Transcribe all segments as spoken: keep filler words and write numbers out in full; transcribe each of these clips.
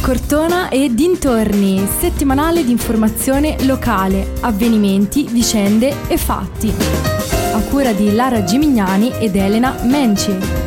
Cortona e dintorni, settimanale di informazione locale, avvenimenti, vicende e fatti. A cura di Lara Gimignani ed Elena Menci.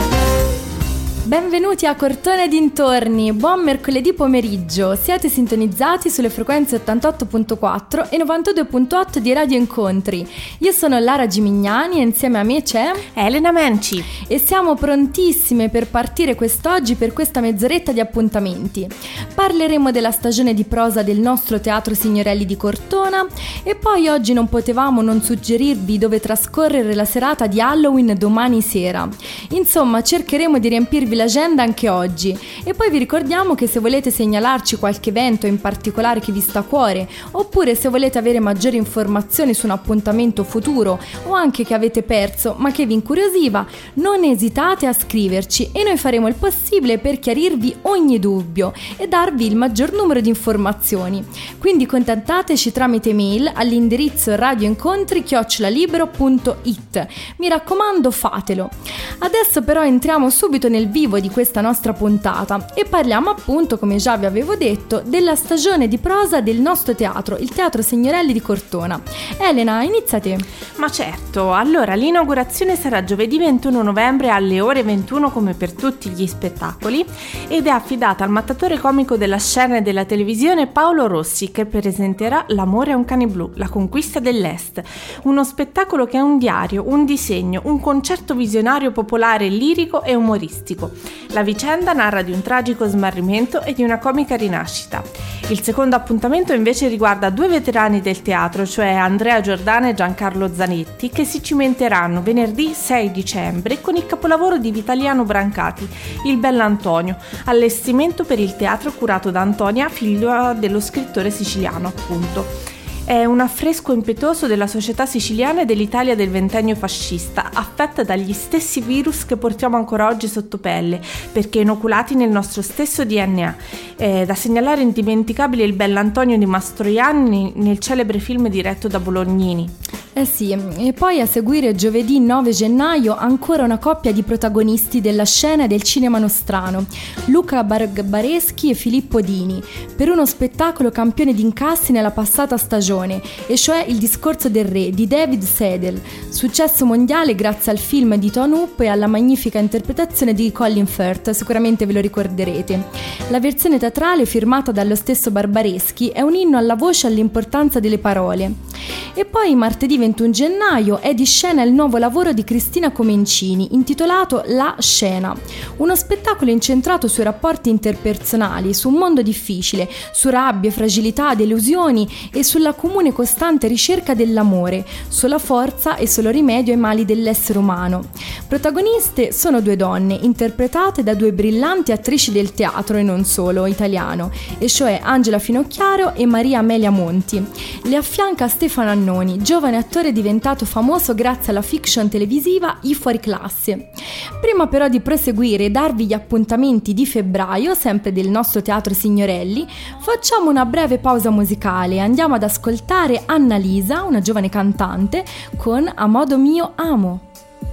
Benvenuti a Cortona e dintorni, buon mercoledì pomeriggio. Siete sintonizzati sulle frequenze ottantotto virgola quattro e novantadue virgola otto di Radio Incontri. Io sono Lara Gimignani e insieme a me c'è Elena Menci e siamo prontissime per partire quest'oggi per questa mezz'oretta di appuntamenti. Parleremo della stagione di prosa del nostro Teatro Signorelli di Cortona e poi oggi non potevamo non suggerirvi dove trascorrere la serata di Halloween domani sera. Insomma, cercheremo di riempirvi l'agenda anche oggi e poi vi ricordiamo che se volete segnalarci qualche evento in particolare che vi sta a cuore oppure se volete avere maggiori informazioni su un appuntamento futuro o anche che avete perso ma che vi incuriosiva, non esitate a scriverci e noi faremo il possibile per chiarirvi ogni dubbio e darvi il maggior numero di informazioni. Quindi contattateci tramite mail all'indirizzo radioincontri chiocciola libero punto it. Mi raccomando, fatelo. Adesso però entriamo subito nel vivo di questa nostra puntata e parliamo appunto, come già vi avevo detto, della stagione di prosa del nostro teatro, il Teatro Signorelli di Cortona. Elena, inizia te. Ma certo, allora l'inaugurazione sarà giovedì ventuno novembre alle ore ventuno come per tutti gli spettacoli ed è affidata al mattatore comico della scena e della televisione Paolo Rossi, che presenterà L'amore a un cane blu, la conquista dell'Est, uno spettacolo che è un diario, un disegno, un concerto visionario popolare, lirico e umoristico. La vicenda narra di un tragico smarrimento e di una comica rinascita. Il secondo appuntamento invece riguarda due veterani del teatro, cioè Andrea Giordana e Giancarlo Zanetti, che si cimenteranno venerdì sei dicembre con il capolavoro di Vitaliano Brancati, Il Bell'Antonio, allestimento per il teatro curato da Antonia, figlia dello scrittore siciliano appunto. È un affresco impetuoso della società siciliana e dell'Italia del ventennio fascista, affetta dagli stessi virus che portiamo ancora oggi sotto pelle, perché inoculati nel nostro stesso D N A. È da segnalare indimenticabile Il Bell'Antonio di Mastroianni nel celebre film diretto da Bolognini. Eh sì, e poi a seguire giovedì nove gennaio ancora una coppia di protagonisti della scena e del cinema nostrano, Luca Barbareschi e Filippo Dini, per uno spettacolo campione di incassi nella passata stagione, e cioè Il discorso del re di David Sedel, successo mondiale grazie al film di Tom Hoop e alla magnifica interpretazione di Colin Firth, sicuramente ve lo ricorderete. La versione teatrale firmata dallo stesso Barbareschi è un inno alla voce e all'importanza delle parole. E poi martedì ventuno gennaio è di scena il nuovo lavoro di Cristina Comencini, intitolato La Scena, uno spettacolo incentrato sui rapporti interpersonali, su un mondo difficile, su rabbie, fragilità, delusioni e sulla comune costante ricerca dell'amore, sulla forza e sullo rimedio ai mali dell'essere umano. Protagoniste sono due donne, interpretate da due brillanti attrici del teatro e non solo italiano, e cioè Angela Finocchiaro e Maria Amelia Monti. Le affianca Stefano Annoni, giovane attore diventato famoso grazie alla fiction televisiva I Fuoriclasse. Prima però di proseguire e darvi gli appuntamenti di febbraio, sempre del nostro Teatro Signorelli, facciamo una breve pausa musicale e andiamo ad ascoltare Annalisa, una giovane cantante, con A modo mio amo.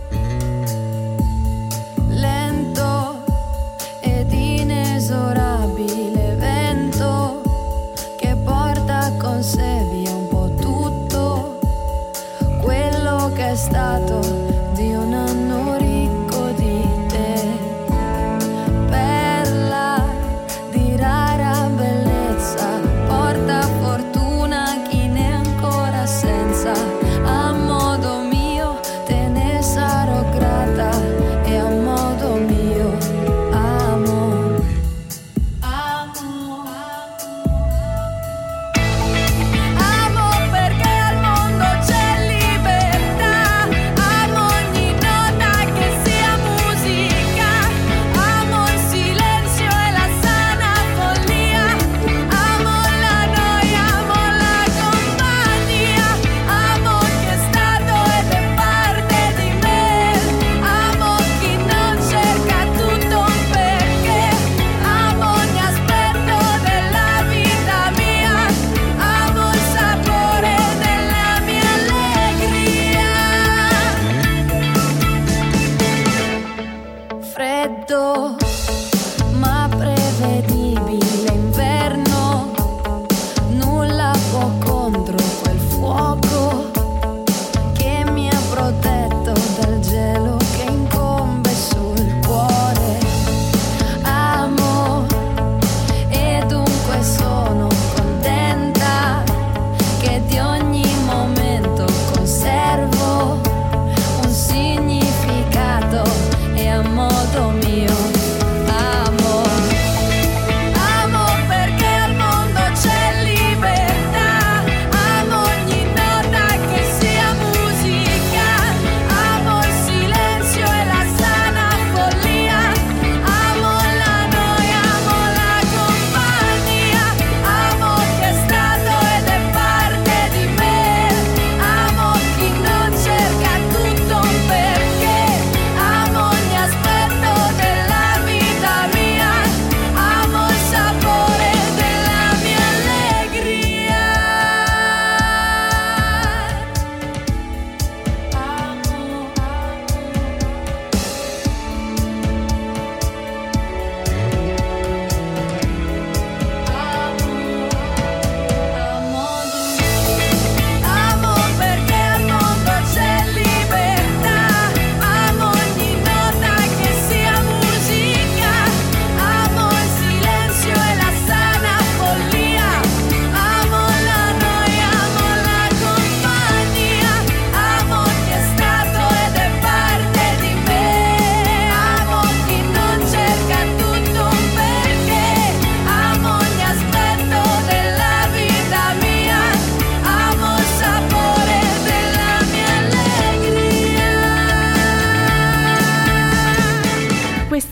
Lento ed inesorabile vento che porta con sé via un po' tutto quello che è stato di un anno ricco di te, perla di rara bellezza, porta fortuna chi ne è ancora senza, a modo mio te ne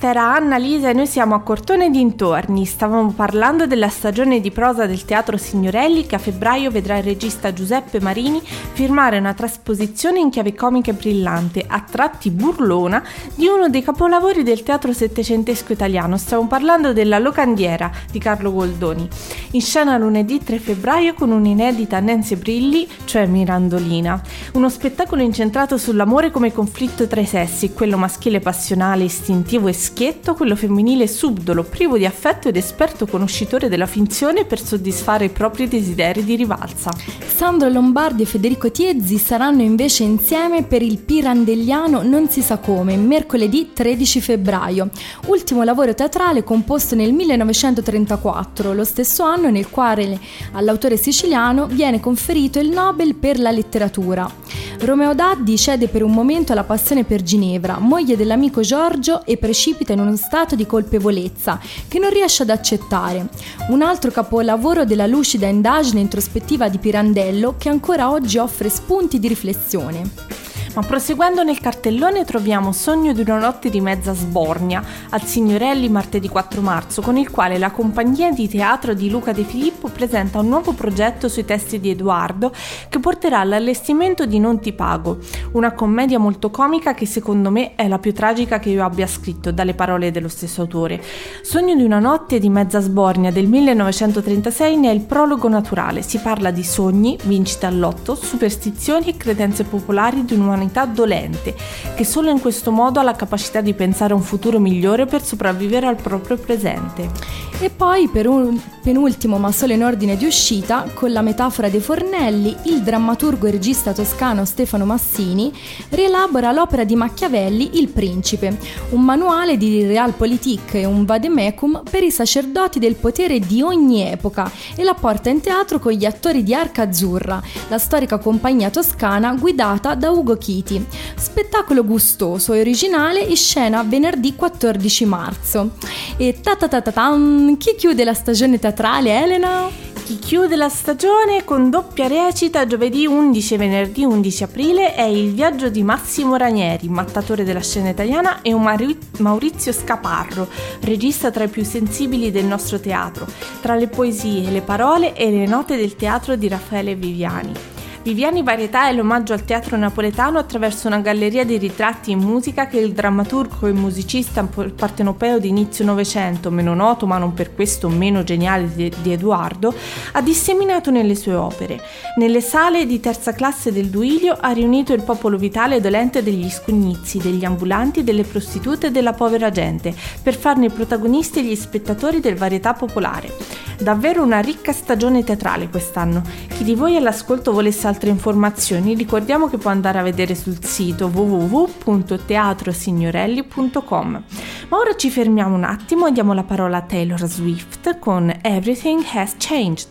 questa era Annalisa e noi siamo a Cortona e dintorni. Stavamo parlando della stagione di prosa del Teatro Signorelli, che a febbraio vedrà il regista Giuseppe Marini firmare una trasposizione in chiave comica e brillante, a tratti burlona, di uno dei capolavori del teatro settecentesco italiano. Stiamo parlando della Locandiera di Carlo Goldoni, in scena lunedì tre febbraio con un'inedita Nancy Brilli, cioè Mirandolina. Uno spettacolo incentrato sull'amore come conflitto tra i sessi, quello maschile passionale, istintivo e schietto, quello femminile subdolo, privo di affetto ed esperto conoscitore della finzione per soddisfare i propri desideri di rivalsa. Sandro Lombardi e Federico Tiezzi saranno invece insieme per il Pirandelliano Non si sa come, mercoledì tredici febbraio, ultimo lavoro teatrale composto nel millenovecentotrentaquattro, lo stesso anno nel quale all'autore siciliano viene conferito il Nobel per la letteratura. Romeo Daddi cede per un momento alla passione per Ginevra, moglie dell'amico Giorgio, e precipita in uno stato di colpevolezza che non riesce ad accettare. Un altro capolavoro della lucida indagine introspettiva di Pirandello, che ancora oggi offre spunti di riflessione. Ma proseguendo nel cartellone troviamo Sogno di una notte di mezza sbornia al Signorelli martedì quattro marzo, con il quale la compagnia di teatro di Luca De Filippo presenta un nuovo progetto sui testi di Edoardo che porterà all'allestimento di Non ti pago, una commedia molto comica che secondo me è la più tragica che io abbia scritto, dalle parole dello stesso autore. Sogno di una notte di mezza sbornia del millenovecentotrentasei ne è il prologo naturale. Si parla di sogni, vincite al lotto, superstizioni e credenze popolari di un'umanità dolente, che solo in questo modo ha la capacità di pensare a un futuro migliore per sopravvivere al proprio presente. E poi, per un penultimo ma solo in ordine di uscita, con la metafora dei fornelli, il drammaturgo e regista toscano Stefano Massini rielabora l'opera di Machiavelli Il Principe, un manuale di realpolitik e un vademecum per i sacerdoti del potere di ogni epoca, e la porta in teatro con gli attori di Arca Azzurra, la storica compagnia toscana guidata da Ugo Chiti. Spettacolo gustoso e originale, in scena venerdì quattordici marzo. E ta ta ta ta tan, chi chiude la stagione teatrale, Elena? Chi chiude la stagione con doppia recita giovedì undici e venerdì undici aprile è Il viaggio di Massimo Ranieri, mattatore della scena italiana, e un Maurizio Scaparro, regista tra i più sensibili del nostro teatro, tra le poesie, le parole e le note del teatro di Raffaele Viviani. Viviani Varietà è l'omaggio al teatro napoletano attraverso una galleria di ritratti in musica che il drammaturgo e musicista partenopeo di inizio Novecento, meno noto ma non per questo meno geniale di, di Edoardo, ha disseminato nelle sue opere. Nelle sale di terza classe del Duilio ha riunito il popolo vitale e dolente degli scugnizi, degli ambulanti, delle prostitute e della povera gente, per farne protagonisti gli spettatori del varietà popolare. Davvero una ricca stagione teatrale quest'anno. Chi di voi all'ascolto volesse altre informazioni, ricordiamo che può andare a vedere sul sito w w w punto teatro signorelli punto com. Ma ora ci fermiamo un attimo e diamo la parola a Taylor Swift con Everything Has Changed.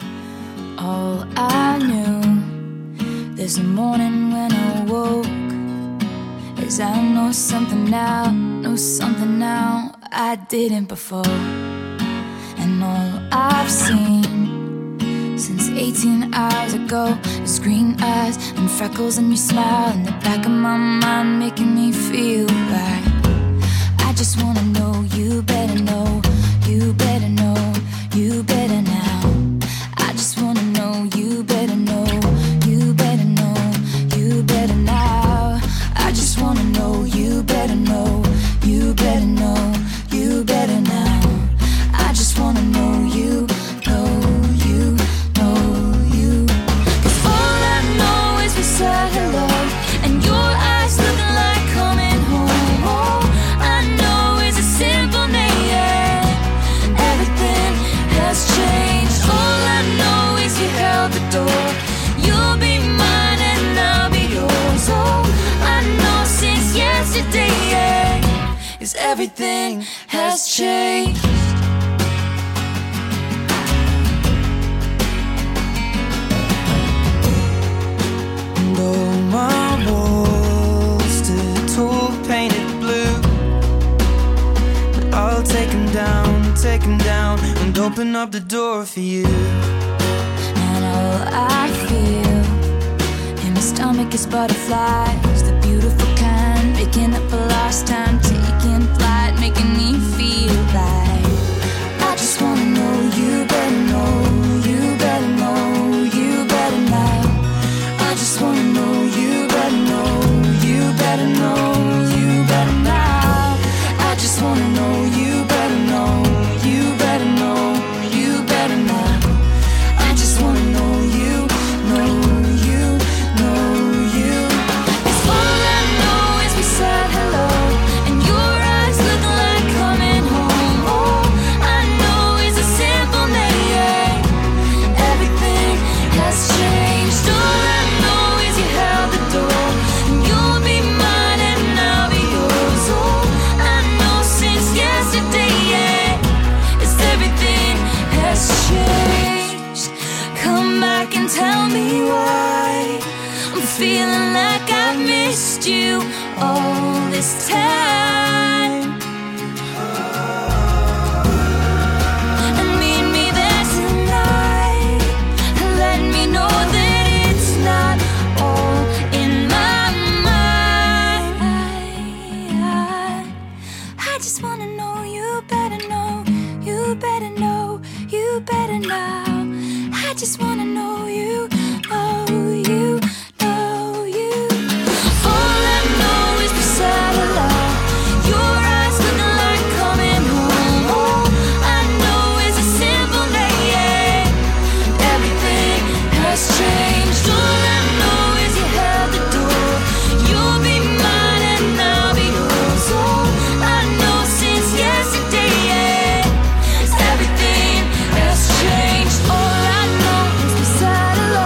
All I knew this morning when I woke is I know something now, know something now I didn't before. And all I've seen since eighteen hours ago is green eyes and freckles and your smile in the back of my mind, making me feel right. I just wanna know you better know, you better know, you better now. I just wanna know you better know, you better know, you better now. I just wanna know you better know, you better know, you better now. I just wanna know you, know you, know you. 'Cause all I know is we said hello, and your eyes looking like coming home. All I know is a simple name. Everything has changed. All I know is you held the door. You'll be mine and I'll be yours. All I know since yesterday is everything has changed. My walls stood tall, painted blue, but I'll take them down, take them down, and open up the door for you. And all I feel in my stomach is butterflies, the beautiful kind, making up for lost time, taking flight, making making me feel like I just wanna know you better know, you better know, you better now. I just wanna know you better know, you better know, you better now. I just wanna know you better know, you better know, you better now. I just wanna know you, know you, know you. 'Cause all I know is we said hello, and your eyes look like coming home. All I know is a simple name. Everything has changed. All I know is you held the door, and you'll be mine and I'll be yours. All I know since yesterday, yeah, is everything has changed. Come back and tell me why I'm feeling like I've missed you all this time. And meet me there tonight, and let me know that it's not all in my mind. I, I just wanna know you better know, you better know, you better now. I just wanna know you, oh you, know you. All I know is we said hello, your eyes looking like coming home. All I know is a simple name. Everything has changed. All I know is you held the door, you'll be mine and I'll be yours. All I know since yesterday, yeah, is everything has changed. All I know is we said hello,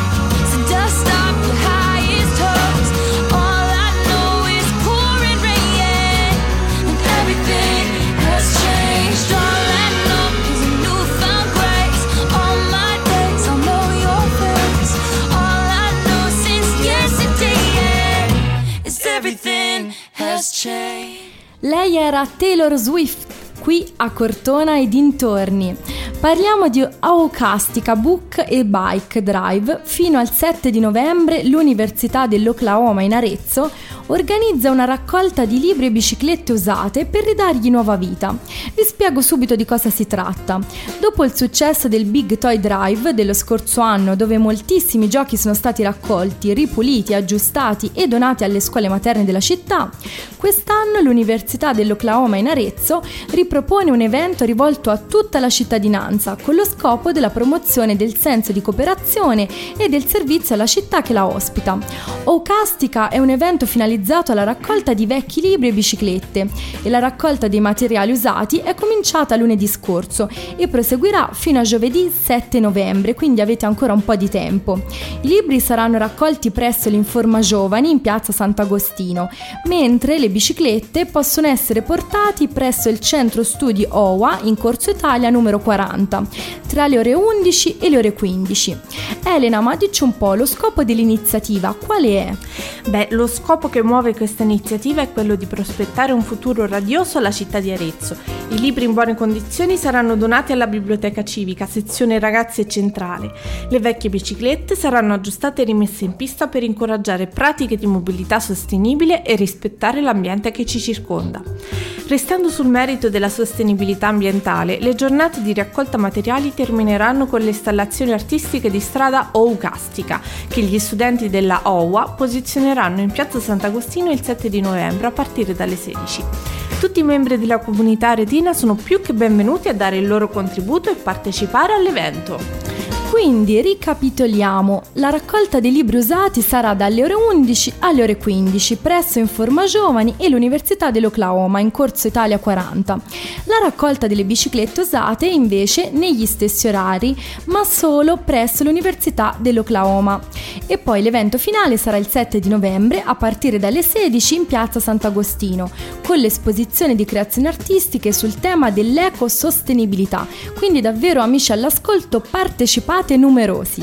so dust off your highest hopes. All I know is pouring rain, and everything has changed. All I know is a newfound grace. All my days I'll know your face. All I know since yesterday, yeah, is everything has changed. Lei era Taylor Swift, qui a Cortona e dintorni. Parliamo di Aocastica Book e Bike Drive. Fino al sette di novembre l'Università dell'Oklahoma in Arezzo organizza una raccolta di libri e biciclette usate per ridargli nuova vita. Vi spiego subito di cosa si tratta. Dopo il successo del Big Toy Drive dello scorso anno, dove moltissimi giochi sono stati raccolti, ripuliti, aggiustati e donati alle scuole materne della città, quest'anno l'Università dell'Oklahoma in Arezzo ripropone un evento rivolto a tutta la cittadinanza con lo scopo della promozione del senso di cooperazione e del servizio alla città che la ospita. Aocastica è un evento finalizzato alla raccolta di vecchi libri e biciclette, e la raccolta dei materiali usati è cominciata lunedì scorso e proseguirà fino a giovedì sette novembre, quindi avete ancora un po' di tempo. I libri saranno raccolti presso l'Informa Giovani in piazza Sant'Agostino, mentre le biciclette possono essere portati presso il centro studi O W A in Corso Italia numero quaranta tra le ore undici e le ore quindici. Elena, ma dici un po' lo scopo dell'iniziativa, quale è? Beh, lo scopo che muove questa iniziativa è quello di prospettare un futuro radioso alla città di Arezzo. I libri in buone condizioni saranno donati alla biblioteca civica, sezione ragazzi e centrale. Le vecchie biciclette saranno aggiustate e rimesse in pista per incoraggiare pratiche di mobilità sostenibile e rispettare l'ambiente che ci circonda. Restando sul merito della sostenibilità ambientale, le giornate di raccolta materiali termineranno con le installazioni artistiche di strada Aocastica, che gli studenti della O W A posizioneranno in piazza Sant'Agostino il sette di novembre a partire dalle sedici. Tutti i membri della comunità aretina sono più che benvenuti a dare il loro contributo e partecipare all'evento. Quindi ricapitoliamo, la raccolta dei libri usati sarà dalle ore undici alle ore quindici presso Informa Giovani e l'Università dell'Oklahoma in Corso Italia quaranta. La raccolta delle biciclette usate invece negli stessi orari, ma solo presso l'Università dell'Oklahoma. E poi l'evento finale sarà il sette di novembre a partire dalle sedici in piazza Sant'Agostino, con l'esposizione di creazioni artistiche sul tema dell'ecosostenibilità. Quindi davvero, amici all'ascolto, partecipate numerosi.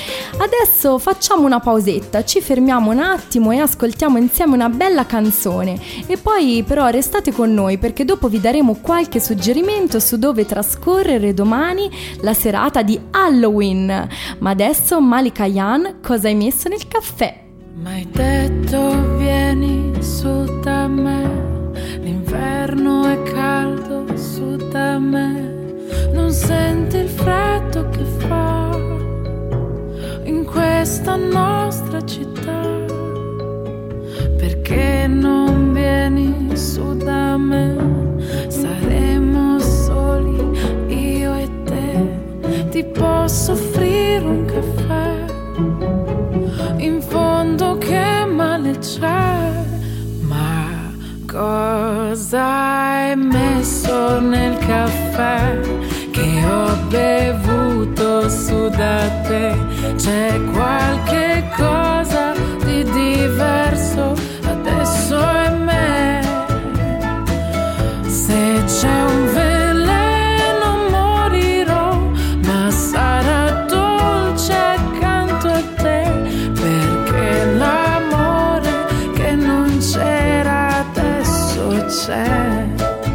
Adesso facciamo una pausetta, ci fermiamo un attimo e ascoltiamo insieme una bella canzone, e poi però restate con noi perché dopo vi daremo qualche suggerimento su dove trascorrere domani la serata di Halloween. Ma adesso Malika Yan, cosa hai messo nel caffè? M'hai detto vieni su da me, L'inverno è caldo su da me, non senti il freddo che fa in questa nostra città. Perché non vieni su da me? Saremo soli io e te. Ti posso offrire un caffè, in fondo che male c'è. Ma cosa hai messo nel caffè che ho bevuto su da te? C'è qualche cosa di diverso adesso è me. Se c'è un veleno morirò, ma sarà dolce accanto a te, perché l'amore che non c'era adesso c'è.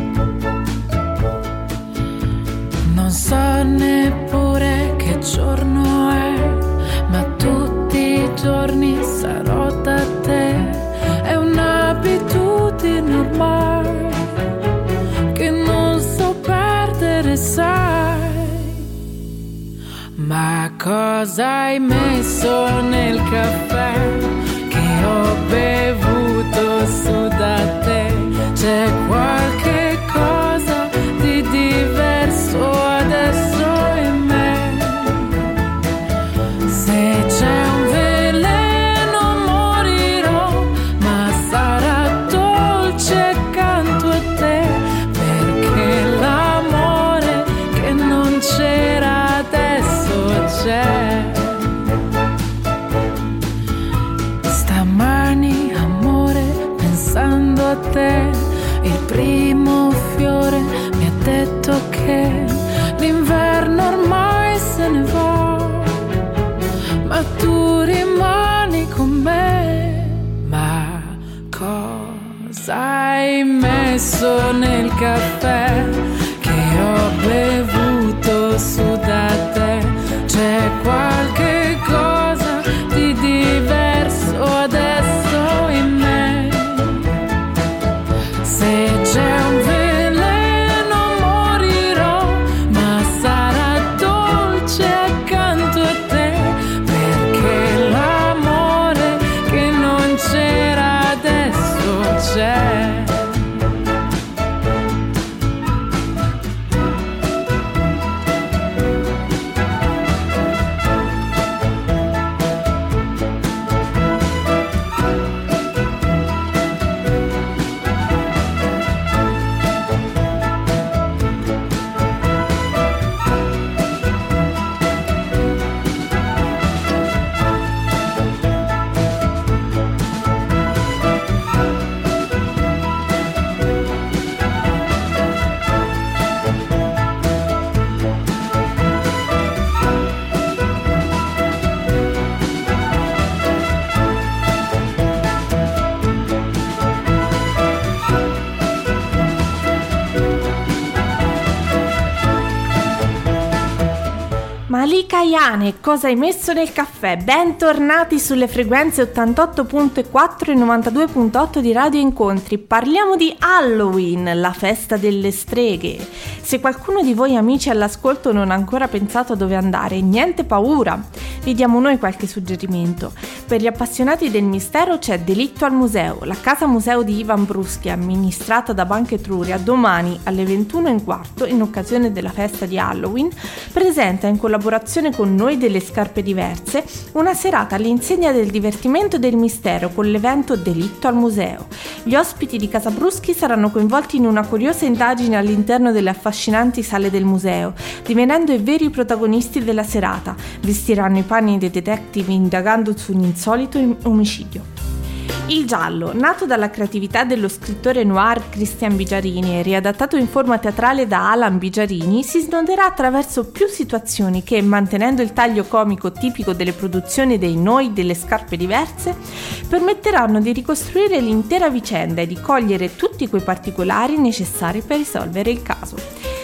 Non so neppure che giorno è, ma tutti i giorni sarò da te. È un'abitudine ormai che non so perdere, sai. Ma cosa hai messo nel caffè che ho bevuto su da te? C'è qualche cosa di diverso adesso in me. Se c'è un veleno morirò, ma sarà dolce accanto a te, perché l'amore che non c'era adesso c'è. Stamani, amore, pensando a te, il primo fiore mi ha detto che l'inverno ormai se ne va, ma tu rimani con me. Ma cosa hai messo nel caffè che ho bevuto su da te? C'è qualche cosa di diverso adesso in me. Se c'è un veleno morirò, ma sarà dolce accanto a te, perché l'amore che non c'era adesso c'è. Malika Ayane, cosa hai messo nel caffè? Bentornati sulle frequenze ottantotto virgola quattro e novantadue virgola otto di Radio Incontri. Parliamo di Halloween, la festa delle streghe. Se qualcuno di voi amici all'ascolto non ha ancora pensato a dove andare, niente paura, vi diamo noi qualche suggerimento. Per gli appassionati del mistero c'è Delitto al Museo, la casa museo di Ivan Bruschi, amministrata da Banca Etruria, domani alle ventuno e un quarto, in occasione della festa di Halloween, presenta in collaborazione con Noi delle Scarpe Diverse una serata all'insegna del divertimento e del mistero con l'evento Delitto al Museo. Gli ospiti di Casa Bruschi saranno coinvolti in una curiosa indagine all'interno delle affascinanti sale del museo, divenendo i veri protagonisti della serata. Vestiranno i panni dei detective indagando su un insolito omicidio. Il giallo, nato dalla creatività dello scrittore noir Christian Bigiarini e riadattato in forma teatrale da Alan Bigiarini, si snoderà attraverso più situazioni che, mantenendo il taglio comico tipico delle produzioni dei Noi delle Scarpe Diverse, permetteranno di ricostruire l'intera vicenda e di cogliere tutti quei particolari necessari per risolvere il caso.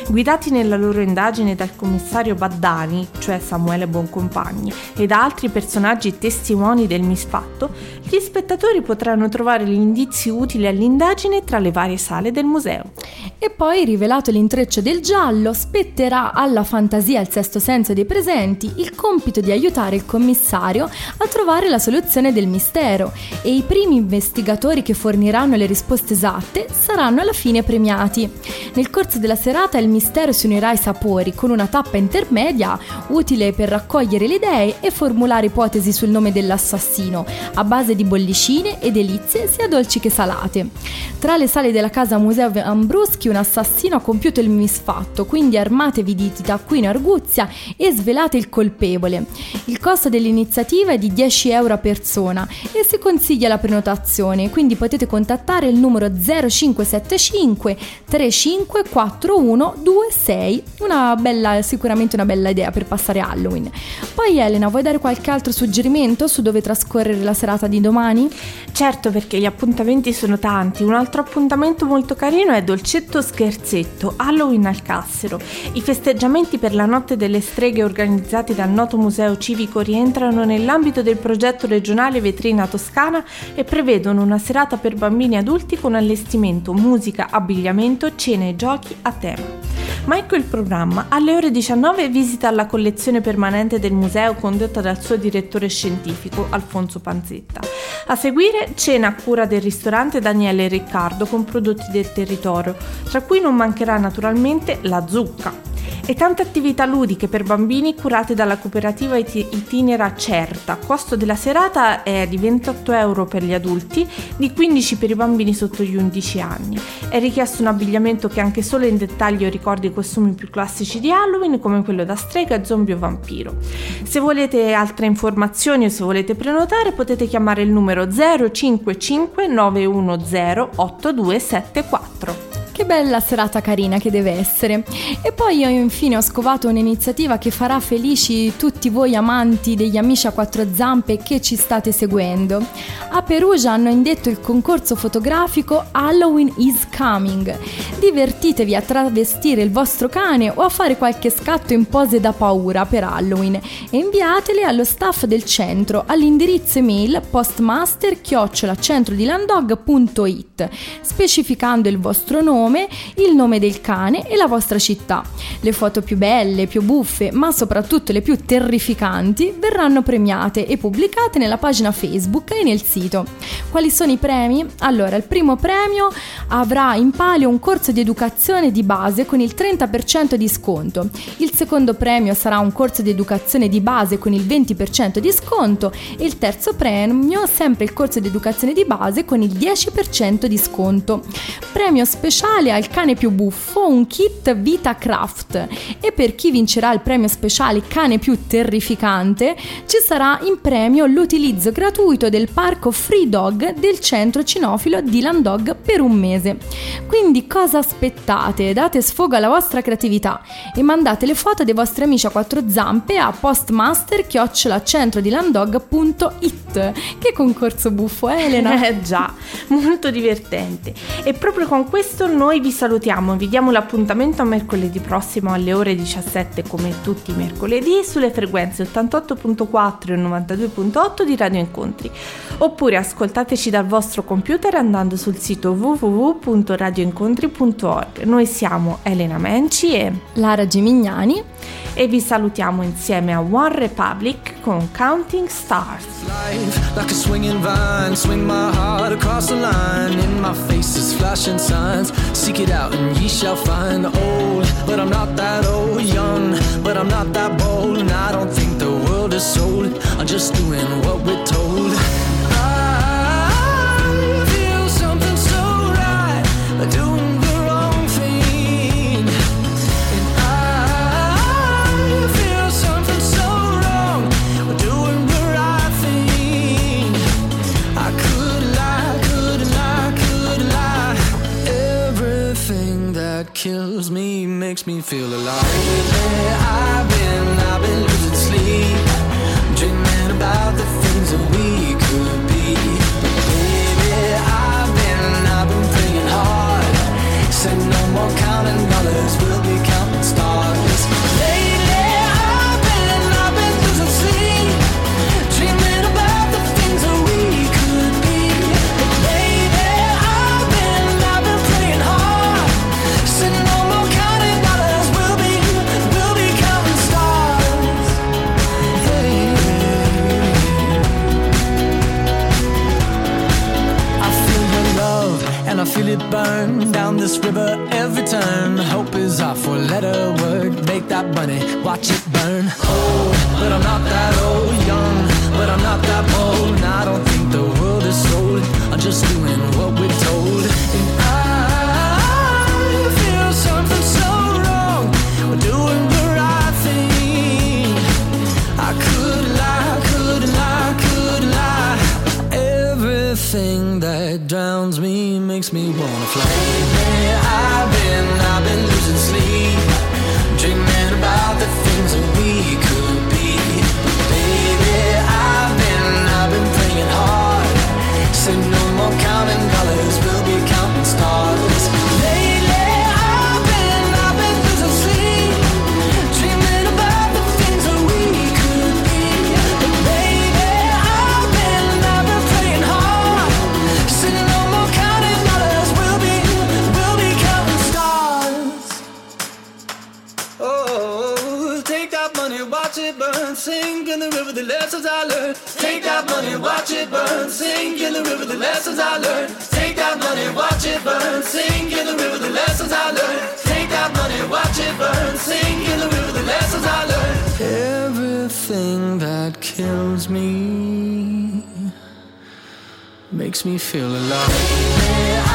Guidati nella loro indagine dal commissario Baddani, cioè Samuele Boncompagni, e da altri personaggi testimoni del misfatto, gli spettatori potranno trovare gli indizi utili all'indagine tra le varie sale del museo. E poi, rivelato l'intreccio del giallo, spetterà alla fantasia e al sesto senso dei presenti il compito di aiutare il commissario a trovare la soluzione del mistero, e i primi investigatori che forniranno le risposte esatte saranno alla fine premiati. Nel corso della serata il mistero si unirà ai sapori, con una tappa intermedia utile per raccogliere le idee e formulare ipotesi sul nome dell'assassino, a base di bollicine e delizie sia dolci che salate. Tra le sale della casa Museo Ambruschi un assassino ha compiuto il misfatto, quindi armatevi di taccuino e arguzia e svelate il colpevole. Il costo dell'iniziativa è di dieci euro a persona e si consiglia la prenotazione, quindi potete contattare il numero zero cinque sette cinque tre cinque quattro uno due sei. Una bella, sicuramente una bella idea per passare Halloween. Poi Elena, vuoi dare qualche altro suggerimento su dove trascorrere la serata di domani? Certo, perché gli appuntamenti sono tanti. Un altro appuntamento molto carino è Dolcetto Scherzetto, Halloween al Cassero. I festeggiamenti per la Notte delle Streghe organizzati dal noto museo civico rientrano nell'ambito del progetto regionale Vetrina Toscana e prevedono una serata per bambini e adulti con allestimento, musica, abbigliamento, cene e giochi a tema. Ma ecco il programma. Alle ore diciannove visita alla collezione permanente del museo condotta dal suo direttore scientifico Alfonso Panzetta. A seguire cena a cura del ristorante Daniele e Riccardo con prodotti del territorio, tra cui non mancherà naturalmente la zucca. E tante attività ludiche per bambini curate dalla cooperativa Itinera Certa. Costo della serata è di ventotto euro per gli adulti, di quindici per i bambini sotto gli undici anni. È richiesto un abbigliamento che anche solo in dettaglio ricordi i costumi più classici di Halloween, come quello da strega, zombie o vampiro. Se volete altre informazioni o se volete prenotare, potete chiamare il numero zero cinque cinque nove uno zero otto due sette quattro. Che bella serata carina che deve essere. E poi io infine ho scovato un'iniziativa che farà felici tutti voi amanti degli amici a quattro zampe che ci state seguendo. A Perugia hanno indetto il concorso fotografico Halloween is Coming. Divertitevi a travestire il vostro cane o a fare qualche scatto in pose da paura per Halloween e inviateli allo staff del centro all'indirizzo email postmaster chiocciola centrodilandog punto it, specificando il vostro nome, il nome del cane e la vostra città. Le foto più belle, più buffe, ma soprattutto le più terrificanti verranno premiate e pubblicate nella pagina Facebook e nel sito. Quali sono i premi? Allora, il primo premio avrà in palio un corso di educazione di base con il trenta per cento di sconto. Il secondo premio sarà un corso di educazione di base con il venti per cento di sconto e il terzo premio sempre il corso di educazione di base con il dieci per cento di sconto. Premio speciale al cane più buffo, un kit Vita Craft, e per chi vincerà il premio speciale cane più terrificante ci sarà in premio l'utilizzo gratuito del parco Free Dog del centro cinofilo di Landog per un mese. Quindi cosa aspettate? Date sfogo alla vostra creatività e mandate le foto dei vostri amici a quattro zampe a postmaster chiocciola centrodilandog punto it. Che concorso buffo, eh, Elena? Eh già, molto divertente. E proprio con questo noi vi salutiamo, vi diamo l'appuntamento a mercoledì prossimo alle ore diciassette come tutti i mercoledì sulle frequenze ottantotto virgola quattro e novantadue virgola otto di Radio Incontri, oppure ascoltateci dal vostro computer andando sul sito w w w punto radioincontri punto org. Noi siamo Elena Menci e Lara Gimignani e vi salutiamo insieme a One Republic con Counting Stars. Like a swinging vine, swing my heart across the line. In my face is flashing signs. Seek it out and ye shall find. Old, but I'm not that old. Young, but I'm not that bold. And I don't think the world is sold. I'm just doing what we're told. I feel something so right, doing the wrong thing. And I feel something so wrong, doing the right thing. I could lie, could lie, could lie. Everything that kills me makes me feel alive. Lately I've been, I've been losing sleep, dreaming about the things that we could be. Baby, I've been, I've been praying hard. Said no more counting dollars, we'll be counting that money, watch it burn. Old, but I'm not that old. Young, but I'm not that bold. And I don't think the world is sold. I'm just doing what we're told. And I feel something so wrong. We're doing the right thing. I could lie, could lie, could lie. Everything that drowns me makes me wanna fly. Lately I've been, I've been losing sleep, dreaming about the things that we could be. But baby, I've been, I've been praying hard. Say no more counting dollars, we'll be counting stars. Lately I've been, I've been losing sleep, dreaming about the things that we could be. But baby, I've been, I've been praying hard. Say no more counting dollars, we'll be, we'll be counting stars. Oh, take that money, watch it burn, sink in the river, the lessons I learned. Take that money, watch it burn, sink in the river, the lessons I learned. Take that money, watch it burn, sink in the river, the lessons I learned. Take that money, watch it burn, sink in the river, the lessons I learned. Everything that kills me makes me feel alive.